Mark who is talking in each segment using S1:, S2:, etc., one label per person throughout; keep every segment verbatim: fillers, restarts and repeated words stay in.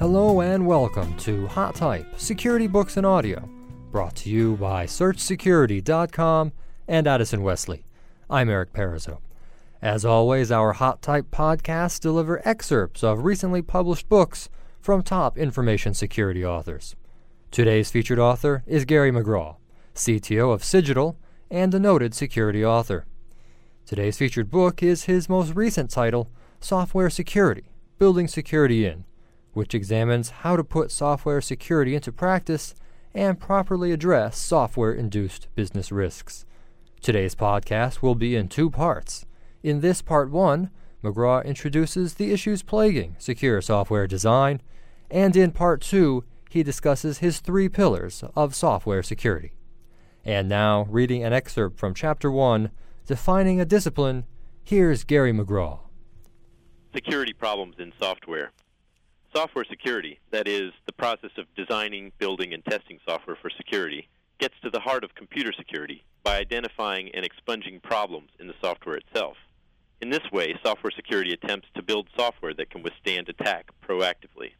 S1: Hello and welcome to Hot Type Security Books and Audio, brought to you by search security dot com and Addison Wesley. I'm Eric Parizeau. As always, our Hot Type podcasts deliver excerpts of recently published books from top information security authors. Today's featured author is Gary McGraw, C T O of Cigital and a noted security author. Today's featured book is his most recent title, Software Security: Building Security In, which examines how to put software security into practice and properly address software-induced business risks. Today's podcast will be in two parts. In this part one, McGraw introduces the issues plaguing secure software design, and in part two, he discusses his three pillars of software security. And now, reading an excerpt from Chapter one, Defining a Discipline, here's Gary McGraw.
S2: Security problems in software. Software security, that is, the process of designing, building, and testing software for security, gets to the heart of computer security by identifying and expunging problems in the software itself. In this way, software security attempts to build software that can withstand attack proactively.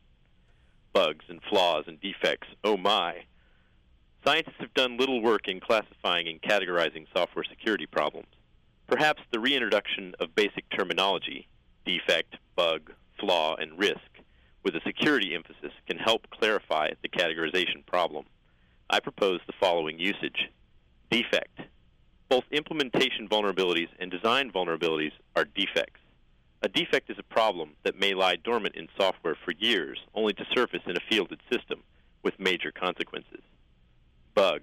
S2: Bugs and flaws and defects, oh my! Scientists have done little work in classifying and categorizing software security problems. Perhaps the reintroduction of basic terminology, defect, bug, flaw, and risk, with a security emphasis can help clarify the categorization problem. I propose the following usage. Defect. Both implementation vulnerabilities and design vulnerabilities are defects. A defect is a problem that may lie dormant in software for years, only to surface in a fielded system with major consequences. Bug.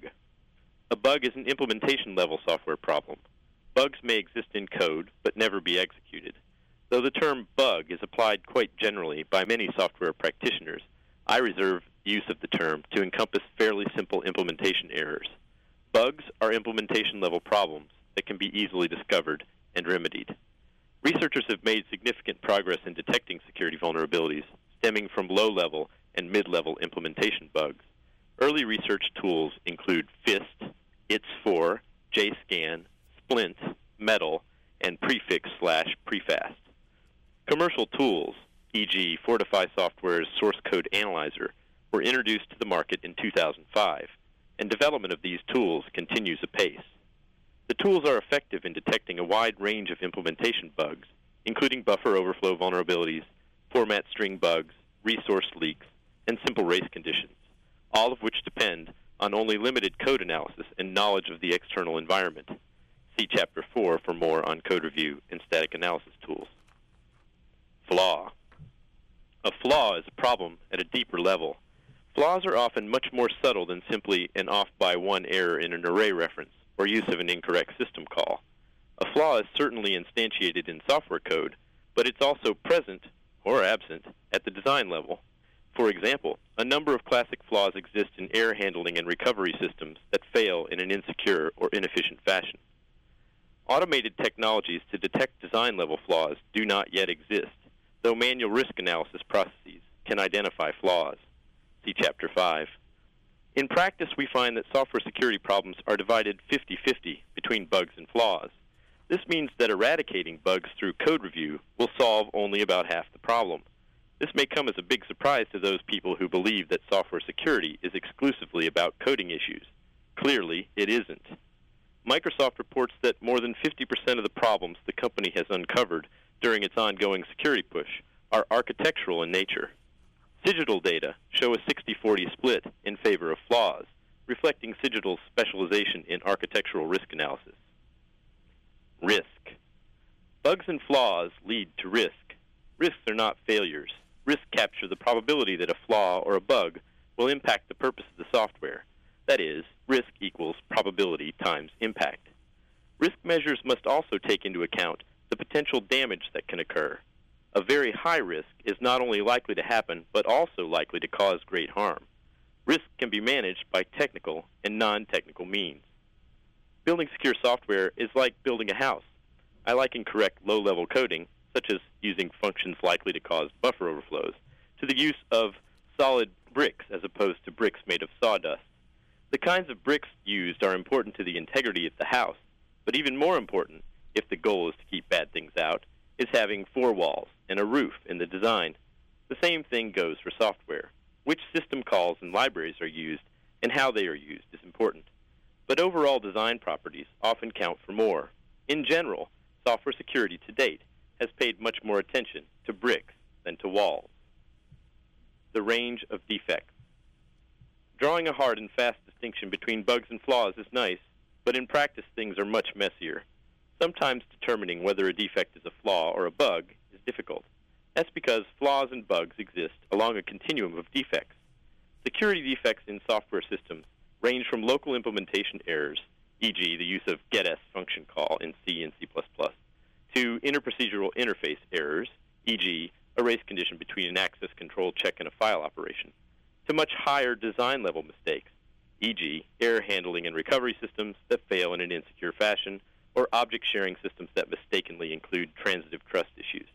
S2: A bug is an implementation-level software problem. Bugs may exist in code, but never be executed. Though the term bug is applied quite generally by many software practitioners, I reserve use of the term to encompass fairly simple implementation errors. Bugs are implementation-level problems that can be easily discovered and remedied. Researchers have made significant progress in detecting security vulnerabilities stemming from low-level and mid-level implementation bugs. Early research tools include FIST, I T S four, JScan, Splint, Metal, and Prefix slash Prefast. Commercial tools, for example Fortify Software's Source Code Analyzer, were introduced to the market in two thousand five, and development of these tools continues apace. The tools are effective in detecting a wide range of implementation bugs, including buffer overflow vulnerabilities, format string bugs, resource leaks, and simple race conditions, all of which depend on only limited code analysis and knowledge of the external environment. See Chapter four for more on code review and static analysis tools. Flaw. A flaw is a problem at a deeper level. Flaws are often much more subtle than simply an off-by-one error in an array reference or use of an incorrect system call. A flaw is certainly instantiated in software code, but it's also present, or absent, at the design level. For example, a number of classic flaws exist in error handling and recovery systems that fail in an insecure or inefficient fashion. Automated technologies to detect design-level flaws do not yet exist, though manual risk analysis processes can identify flaws. See Chapter five. In practice, we find that software security problems are divided fifty-fifty between bugs and flaws. This means that eradicating bugs through code review will solve only about half the problem. This may come as a big surprise to those people who believe that software security is exclusively about coding issues. Clearly, it isn't. Microsoft reports that more than fifty percent of the problems the company has uncovered during its ongoing security push are architectural in nature. Cigital data show a sixty forty split in favor of flaws, reflecting Cigital's specialization in architectural risk analysis. Risk. Bugs and flaws lead to risk. Risks are not failures. Risks capture the probability that a flaw or a bug will impact the purpose of the software. That is, risk equals probability times impact. Risk measures must also take into account the potential damage that can occur. A very high risk is not only likely to happen, but also likely to cause great harm. Risk can be managed by technical and non-technical means. Building secure software is like building a house. I liken correct low-level coding, such as using functions likely to cause buffer overflows, to the use of solid bricks as opposed to bricks made of sawdust. The kinds of bricks used are important to the integrity of the house, but even more important, if the goal is to keep bad things out, is having four walls and a roof in the design. The same thing goes for software. Which system calls and libraries are used and how they are used is important. But overall design properties often count for more. In general, software security to date has paid much more attention to bricks than to walls. The range of defects. Drawing a hard and fast distinction between bugs and flaws is nice, but in practice things are much messier. Sometimes determining whether a defect is a flaw or a bug is difficult. That's because flaws and bugs exist along a continuum of defects. Security defects in software systems range from local implementation errors, for example the use of getS function call in C and C plus plus, to interprocedural interface errors, for example a race condition between an access control check and a file operation, to much higher design-level mistakes, for example error handling and recovery systems that fail in an insecure fashion, or object sharing systems that mistakenly include transitive trust issues.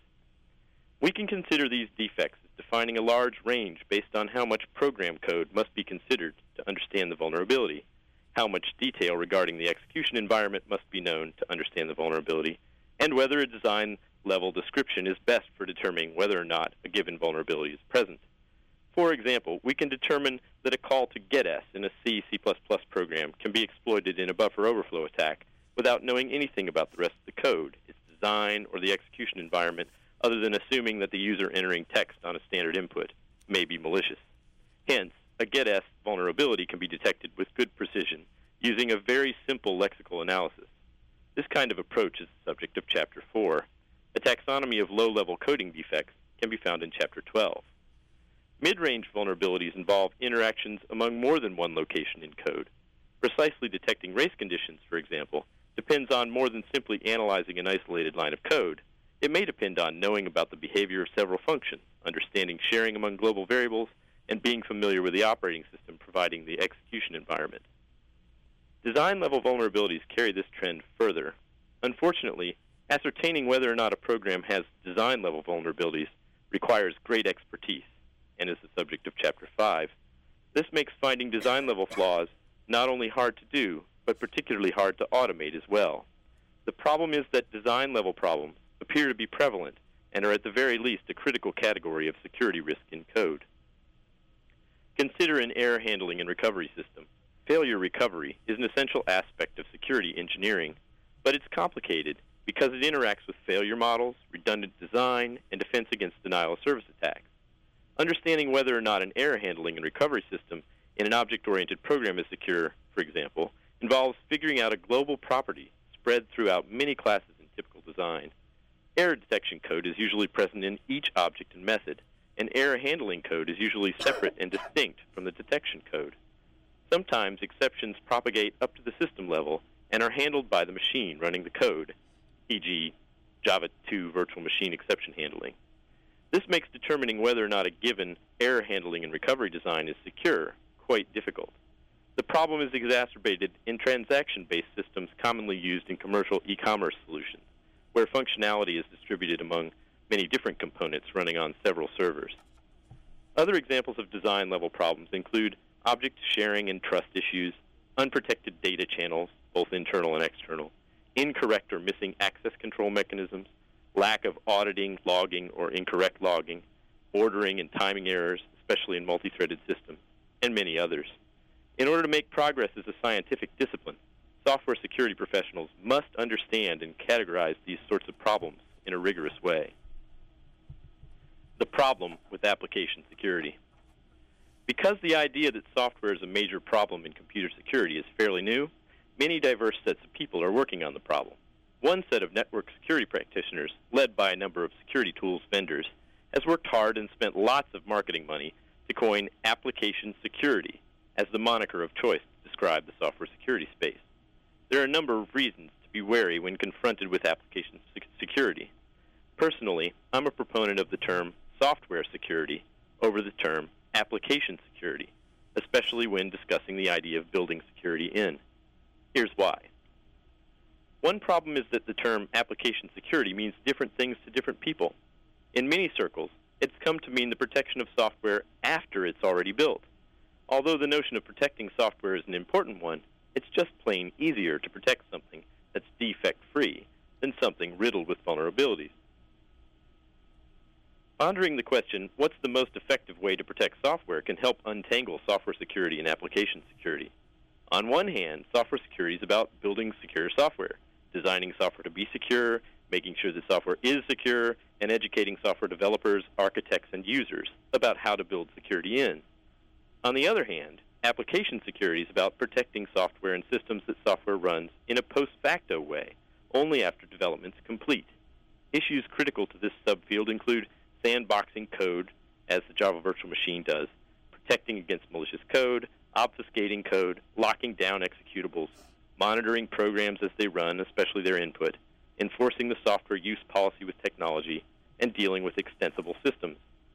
S2: We can consider these defects as defining a large range based on how much program code must be considered to understand the vulnerability, how much detail regarding the execution environment must be known to understand the vulnerability, and whether a design-level description is best for determining whether or not a given vulnerability is present. For example, we can determine that a call to getS in a C, C plus plus program can be exploited in a buffer overflow attack without knowing anything about the rest of the code, its design, or the execution environment, other than assuming that the user entering text on a standard input may be malicious. Hence, a getS vulnerability can be detected with good precision using a very simple lexical analysis. This kind of approach is the subject of Chapter four. A taxonomy of low-level coding defects can be found in Chapter twelve. Mid-range vulnerabilities involve interactions among more than one location in code. Precisely detecting race conditions, for example, depends on more than simply analyzing an isolated line of code. It may depend on knowing about the behavior of several functions, understanding sharing among global variables, and being familiar with the operating system providing the execution environment. Design-level vulnerabilities carry this trend further. Unfortunately, ascertaining whether or not a program has design-level vulnerabilities requires great expertise, and is the subject of Chapter five. This makes finding design-level flaws not only hard to do, but particularly hard to automate as well. The problem is that design-level problems appear to be prevalent and are at the very least a critical category of security risk in code. Consider an error handling and recovery system. Failure recovery is an essential aspect of security engineering, but it's complicated because it interacts with failure models, redundant design, and defense against denial of service attacks. Understanding whether or not an error handling and recovery system in an object-oriented program is secure, for example, involves figuring out a global property spread throughout many classes in typical design. Error detection code is usually present in each object and method, and error handling code is usually separate and distinct from the detection code. Sometimes exceptions propagate up to the system level and are handled by the machine running the code, for example Java two virtual machine exception handling. This makes determining whether or not a given error handling and recovery design is secure quite difficult. The problem is exacerbated in transaction-based systems commonly used in commercial e-commerce solutions, where functionality is distributed among many different components running on several servers. Other examples of design-level problems include object sharing and trust issues, unprotected data channels, both internal and external, incorrect or missing access control mechanisms, lack of auditing, logging, or incorrect logging, ordering and timing errors, especially in multi-threaded systems, and many others. In order to make progress as a scientific discipline, software security professionals must understand and categorize these sorts of problems in a rigorous way. The problem with application security. Because the idea that software is a major problem in computer security is fairly new, many diverse sets of people are working on the problem. One set of network security practitioners, led by a number of security tools vendors, has worked hard and spent lots of marketing money to coin application security as the moniker of choice to describe the software security space. There are a number of reasons to be wary when confronted with application security. Personally, I'm a proponent of the term software security over the term application security, especially when discussing the idea of building security in. Here's why. One problem is that the term application security means different things to different people. In many circles, it's come to mean the protection of software after it's already built. Although the notion of protecting software is an important one, it's just plain easier to protect something that's defect-free than something riddled with vulnerabilities. Pondering the question, what's the most effective way to protect software, can help untangle software security and application security. On one hand, software security is about building secure software, designing software to be secure, making sure that software is secure, and educating software developers, architects, and users about how to build security in. On the other hand, application security is about protecting software and systems that software runs in a post facto way, only after development is complete. Issues critical to this subfield include sandboxing code, as the Java Virtual Machine does, protecting against malicious code, obfuscating code, locking down executables, monitoring programs as they run, especially their input, enforcing the software use policy with technology, and dealing with extensible systems.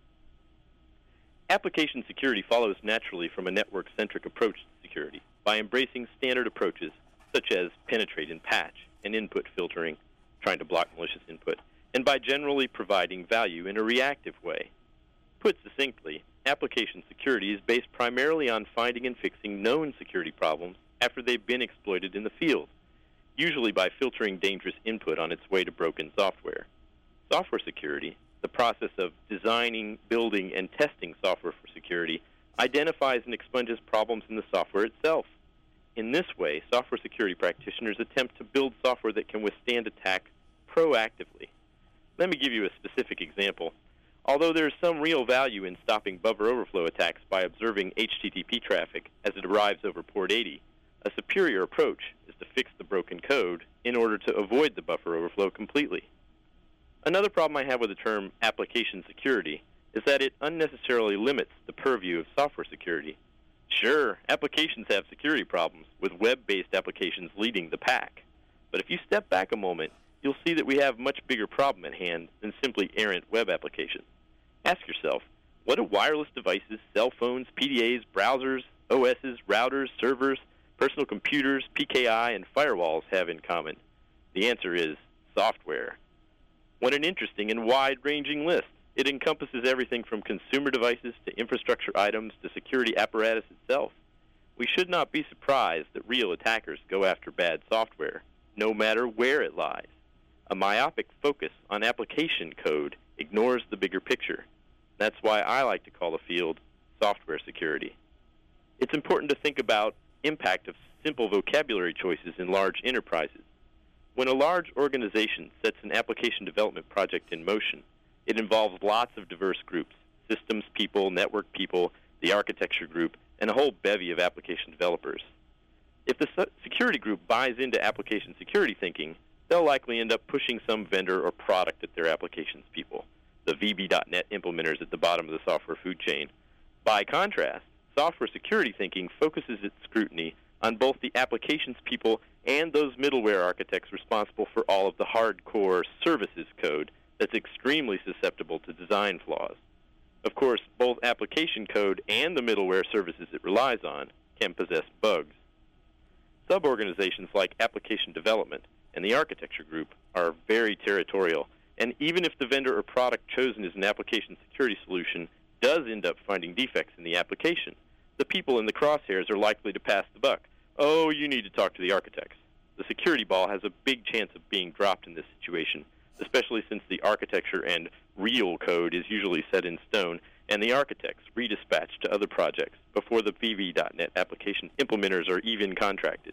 S2: Application security follows naturally from a network-centric approach to security by embracing standard approaches such as penetrate and patch and input filtering, trying to block malicious input, and by generally providing value in a reactive way. Put succinctly, application security is based primarily on finding and fixing known security problems after they've been exploited in the field, usually by filtering dangerous input on its way to broken software. Software security, the process of designing, building, and testing software for security, identifies and expunges problems in the software itself. In this way, software security practitioners attempt to build software that can withstand attack proactively. Let me give you a specific example. Although there is some real value in stopping buffer overflow attacks by observing H T T P traffic as it arrives over port eighty, a superior approach is to fix the broken code in order to avoid the buffer overflow completely. Another problem I have with the term application security is that it unnecessarily limits the purview of software security. Sure, applications have security problems, with web-based applications leading the pack. But if you step back a moment, you'll see that we have a much bigger problem at hand than simply errant web applications. Ask yourself, what do wireless devices, cell phones, P D As, browsers, O Ss, routers, servers, personal computers, P K I, and firewalls have in common? The answer is software. What an interesting and wide-ranging list. It encompasses everything from consumer devices to infrastructure items to security apparatus itself. We should not be surprised that real attackers go after bad software, no matter where it lies. A myopic focus on application code ignores the bigger picture. That's why I like to call the field software security. It's important to think about impact of simple vocabulary choices in large enterprises. When a large organization sets an application development project in motion, it involves lots of diverse groups, systems people, network people, the architecture group, and a whole bevy of application developers. If the security group buys into application security thinking, they'll likely end up pushing some vendor or product at their applications people, the V B dot net implementers at the bottom of the software food chain. By contrast, software security thinking focuses its scrutiny on both the applications people and those middleware architects responsible for all of the hardcore services code that's extremely susceptible to design flaws. Of course, both application code and the middleware services it relies on can possess bugs. Sub-organizations like application development and the architecture group are very territorial, and even if the vendor or product chosen as an application security solution does end up finding defects in the application, the people in the crosshairs are likely to pass the buck. Oh, you need to talk to the architects. The security ball has a big chance of being dropped in this situation, especially since the architecture and real code is usually set in stone, and the architects redispatched to other projects before the V B dot net application implementers are even contracted.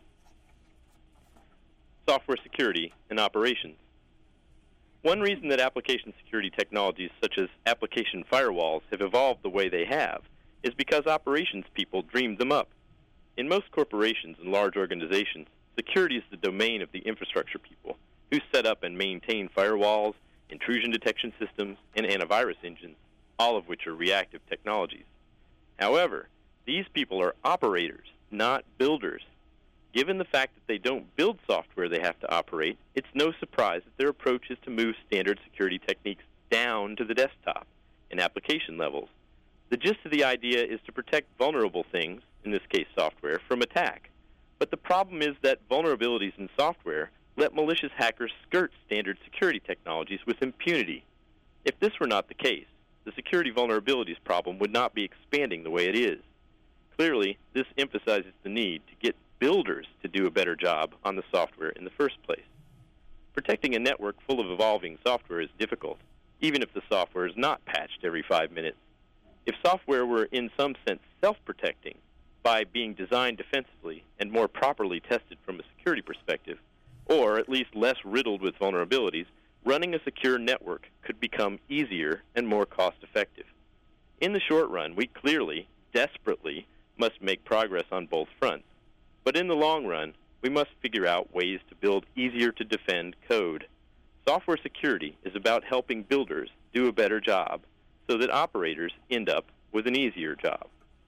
S2: Software security and operations. One reason that application security technologies such as application firewalls have evolved the way they have is because operations people dreamed them up. In most corporations and large organizations, security is the domain of the infrastructure people who set up and maintain firewalls, intrusion detection systems, and antivirus engines, all of which are reactive technologies. However, these people are operators, not builders. Given the fact that they don't build software they have to operate, it's no surprise that their approach is to move standard security techniques down to the desktop in application levels. The gist of the idea is to protect vulnerable things, in this case software, from attack. But the problem is that vulnerabilities in software let malicious hackers skirt standard security technologies with impunity. If this were not the case, the security vulnerabilities problem would not be expanding the way it is. Clearly, this emphasizes the need to get builders to do a better job on the software in the first place. Protecting a network full of evolving software is difficult. even if the software is not patched every five minutes. If software were in some sense self-protecting by being designed defensively and more properly tested from a security perspective, or at least less riddled with vulnerabilities, running a secure network could become easier and more cost-effective. In the short run, we clearly, desperately, must make progress on both fronts. But in the long run, we must figure out ways to build easier-to-defend code. Software security is about helping builders do a better job so that operators end up with an easier job.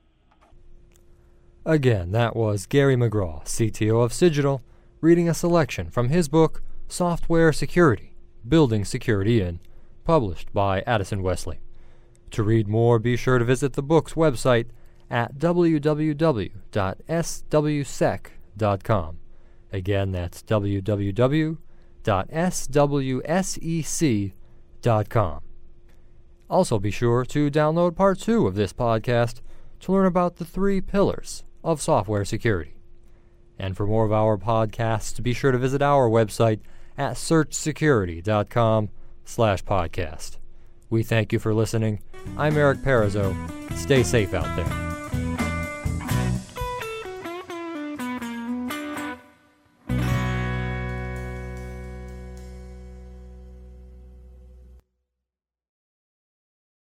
S1: Again, that was Gary McGraw, C T O of Cigital, reading a selection from his book, Software Security, Building Security In, published by Addison Wesley. To read more, be sure to visit the book's website at w w w dot s w sec dot com. Again, that's w w w dot s w sec dot com. Also be sure to download part two of this podcast to learn about the three pillars of software security. And for more of our podcasts, be sure to visit our website at search security dot com slash podcast. We thank you for listening. I'm Eric Parizeau. Stay safe out there.